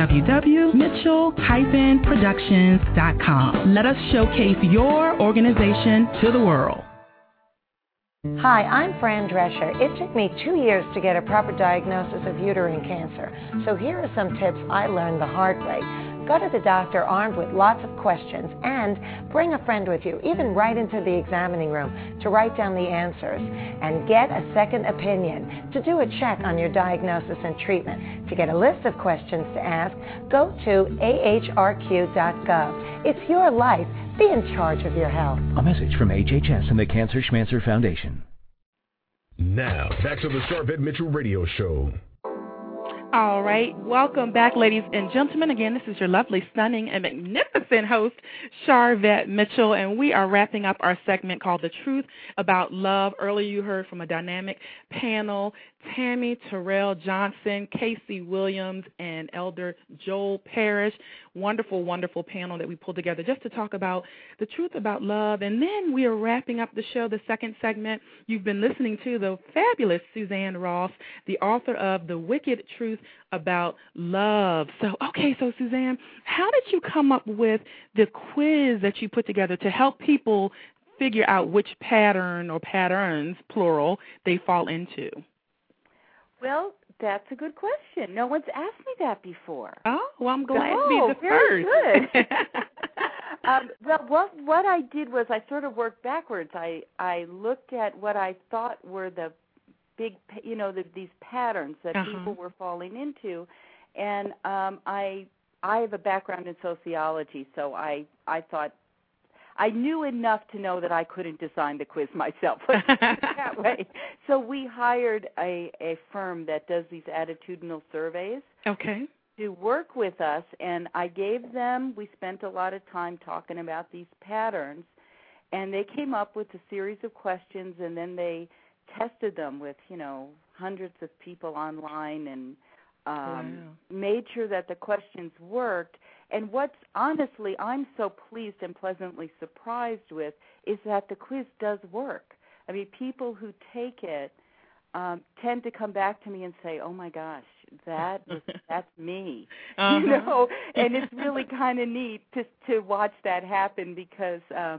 www.mitchell-productions.com. Let us showcase your organization to the world.
Hi, I'm Fran Drescher. It took me 2 years to get a proper diagnosis of uterine cancer. So here are some tips I learned the hard way. Go to the doctor armed with lots of questions and bring a friend with you, even right into the examining room to write down the answers. And get a second opinion to do a check on your diagnosis and treatment. To get a list of questions to ask, go to ahrq.gov. It's your life. Be in charge of your health.
A message from HHS and the Cancer Schmancer Foundation.
Now, back to the Sharvette Mitchell Radio Show.
All right. Welcome back, ladies and gentlemen. Again, this is your lovely, stunning, and magnificent host, Sharvette Mitchell, and we are wrapping up our segment called The Truth About Love. Earlier you heard from a dynamic panel, Tammy Terrell Johnson, Casey Williams, and Elder Joel Parrish. Wonderful, wonderful panel that we pulled together just to talk about the truth about love. And then we are wrapping up the show, the second segment. You've been listening to the fabulous Suzanne Ross, the author of The Wicked Truth About Love. So Suzanne, how did you come up with the quiz that you put together to help people figure out which pattern or patterns, plural, they fall into?
Well, that's a good question. No one's asked me that before.
Oh, well, I'm glad to be the
very
first.
Good. Well, what I did was I sort of worked backwards. I looked at what I thought were the big, these patterns that people were falling into, and I have a background in sociology, so I thought I knew enough to know that I couldn't design the quiz myself that way. So we hired a firm that does these attitudinal surveys.
Okay.
To work with us, and we spent a lot of time talking about these patterns, and they came up with a series of questions, and then they tested them with, hundreds of people online and made sure that the questions worked. And what's honestly I'm so pleased and pleasantly surprised with is that the quiz does work. I mean, people who take it tend to come back to me and say, "Oh my gosh, that's me," and it's really kind of neat to watch that happen because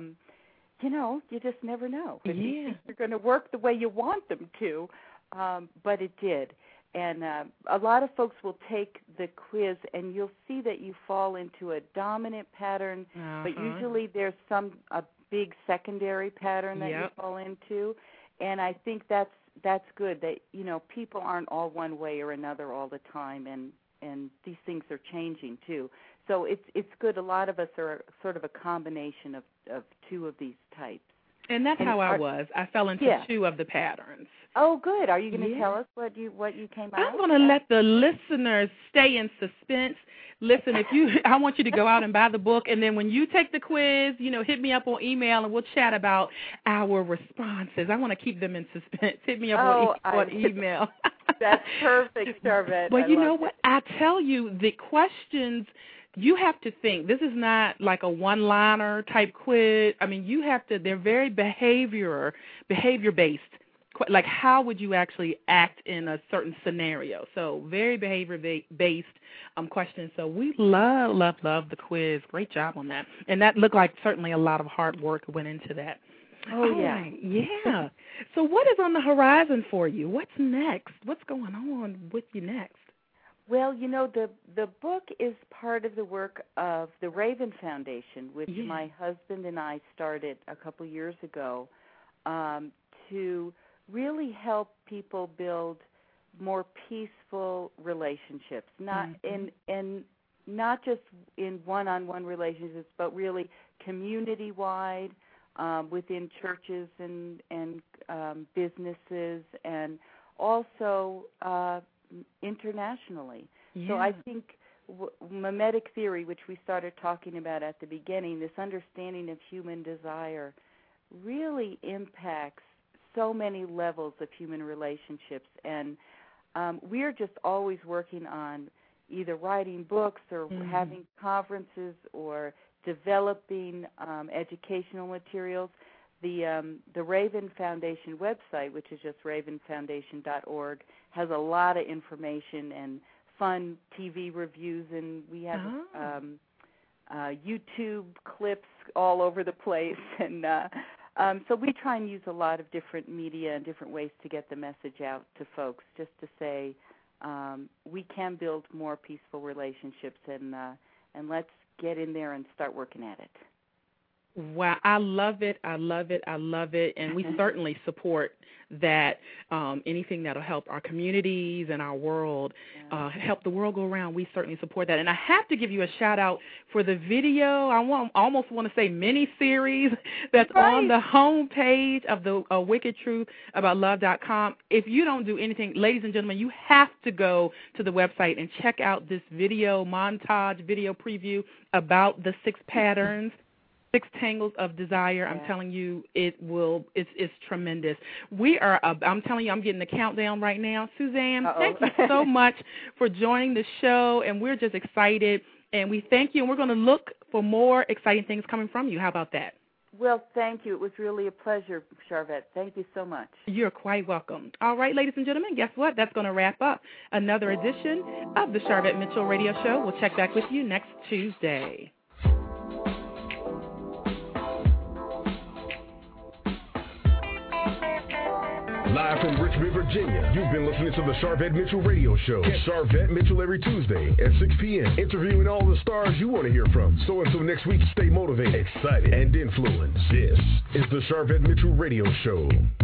you just never know if these things are going to work the way you want them to, but it did. And a lot of folks will take the quiz, and you'll see that you fall into a dominant pattern, but usually there's a big secondary pattern that you fall into, and I think that's good. That people aren't all one way or another all the time, and these things are changing too. So it's good. A lot of us are sort of a combination of two of these types.
And that's how I was. I fell into two of the patterns.
Oh, good. Are you going to tell us what you came out?
I'm going to let the listeners stay in suspense. Listen, I want you to go out and buy the book, and then when you take the quiz, hit me up on email, and we'll chat about our responses. I want to keep them in suspense. Hit me up on email.
That's perfect, Charvette.
But you know what? I tell you, the questions. You have to think. This is not like a one-liner type quiz. I mean, they're very behavior-based. Like, how would you actually act in a certain scenario? So very behavior-based questions. So we love the quiz. Great job on that. And that looked like certainly a lot of hard work went into that.
Oh, yeah.
Yeah. So what is on the horizon for you? What's next? What's going on with you next?
Well, the book is part of the work of the Raven Foundation, which my husband and I started a couple years ago to really help people build more peaceful relationships, not just in one-on-one relationships, but really community-wide within churches and businesses, and also internationally. So I think mimetic theory, which we started talking about at the beginning, this understanding of human desire really impacts so many levels of human relationships. And we're just always working on either writing books or having conferences or developing educational materials. The Raven Foundation website, which is just ravenfoundation.org, has a lot of information and fun TV reviews, and we have YouTube clips all over the place. And so we try and use a lot of different media and different ways to get the message out to folks, just to say we can build more peaceful relationships, and let's get in there and start working at it.
Wow, I love it. I love it. I love it. And we certainly support that. Anything that will help our communities and our world, help the world go around, we certainly support that. And I have to give you a shout-out for the video. I almost want to say mini-series that's on the homepage of the Wicked Truth About Love.com. If you don't do anything, ladies and gentlemen, you have to go to the website and check out this video montage, video preview about the 6 patterns. 6 Tangles of Desire. I'm telling you, it's tremendous. I'm telling you, I'm getting the countdown right now. Suzanne, thank you so much for joining the show, and we're just excited, and we thank you, and we're going to look for more exciting things coming from you. How about that?
Well, thank you. It was really a pleasure, Charvette. Thank you so much.
You're quite welcome. All right, ladies and gentlemen, guess what? That's going to wrap up another edition of the Charvette Mitchell Radio Show. We'll check back with you next Tuesday.
live from Richmond, Virginia. You've been listening to the Sharvette Mitchell Radio Show. Catch Sharvette Mitchell every Tuesday at 6 p.m. interviewing all the stars you want to hear from. So until next week, stay motivated, excited, and influenced. This is the Sharvette Mitchell Radio Show.